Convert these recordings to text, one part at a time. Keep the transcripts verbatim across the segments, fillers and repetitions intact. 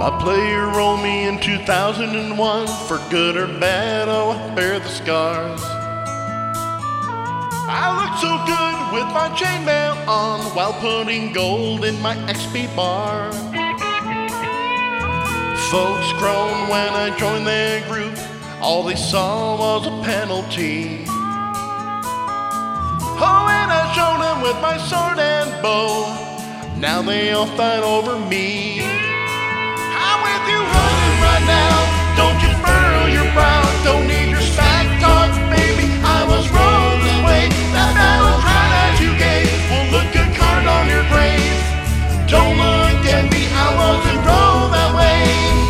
A player rolled me in two thousand one. For good or bad, oh, I bear the scars. I looked so good with my chainmail on while putting gold in my X P bar. Folks groaned when I joined their group. All they saw was a penalty. Oh, and I showed them with my sword and bow. Now they all fight over me. I'm with you running right now. Don't you furrow your brow. Don't need your sack talk, baby. I was rolled away. That battle cry that you gave will look a card on your grave. Don't look at me, I wasn't rolled that way.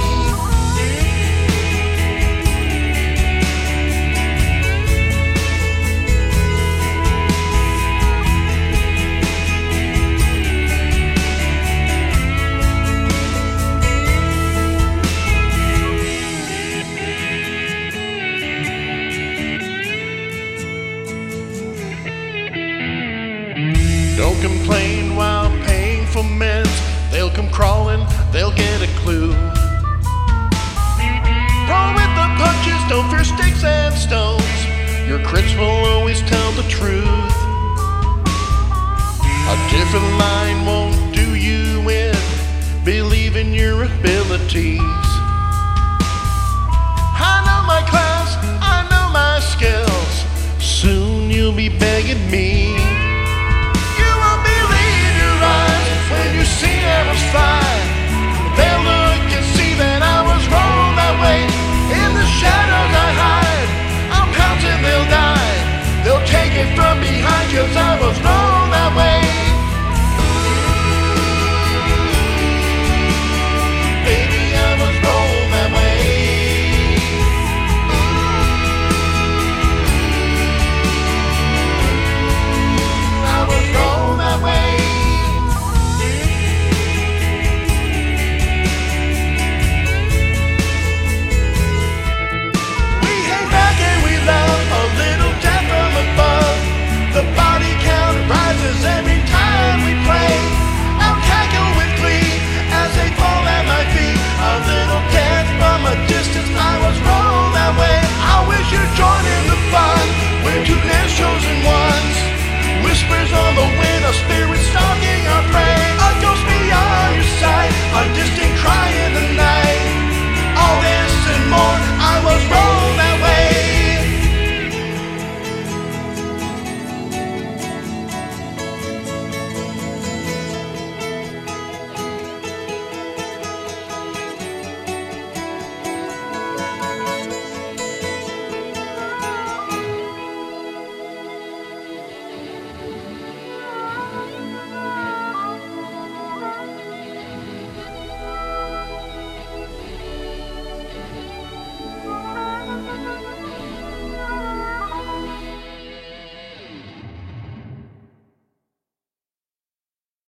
Don't complain while paying for meds. They'll come crawling, they'll get a clue. Roll with the punches, don't fear sticks and stones. Your crits will always tell the truth. A different line won't do you in. Believe in your abilities. I know my class, I know my skills. Soon you'll be begging me.